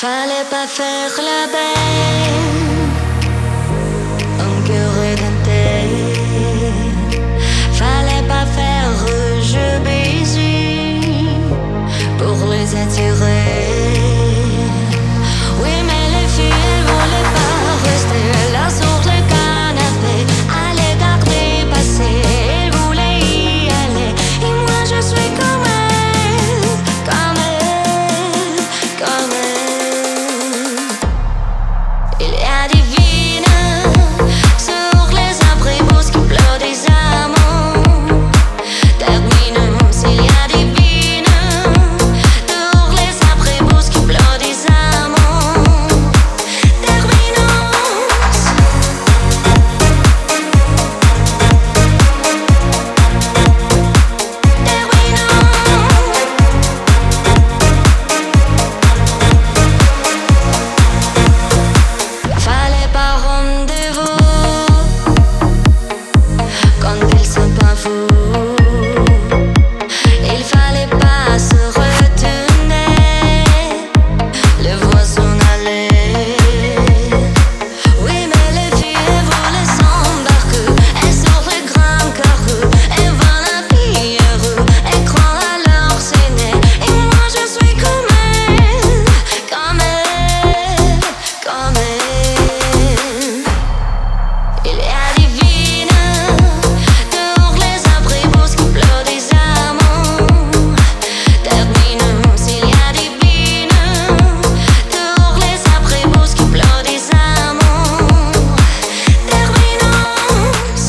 Fallait pas faire la belle, un cœur édenté. Fallait pas faire jeu baiser pour les attirer. Oui, mais les filles, elles voulaient pas rester là sur le canapé. Aller garder passer, elles voulaient y aller. Et moi, je suis comme elle, comme elle, comme elle. Il y a des vignes sur les abribus qui pleurent des amants. Terminus, il y a des vignes sur les abribus qui pleurent des amants. Terminus. Fallait pas rendez-vous quand ils sont pas fous. Il fallait pas se retourner, le voir s'en aller. Oui, mais les filles voulaient s'embarquer, elles sur le grand carreau, elles vont la pierre, elles croient à leur ciné. Et moi je suis comme elle, comme elle, comme elle. Il y a des vignes sur les abribus qui pleurent des amants. Terminus, il y a des vignes sur les abribus qui pleurent des amants. Terminus.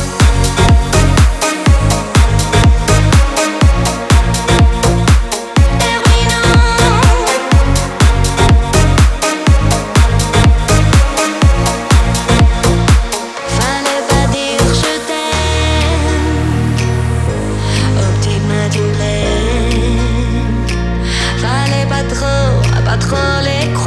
Fallait pas dire je t'aime au petit matin plein. Fallait pas trop les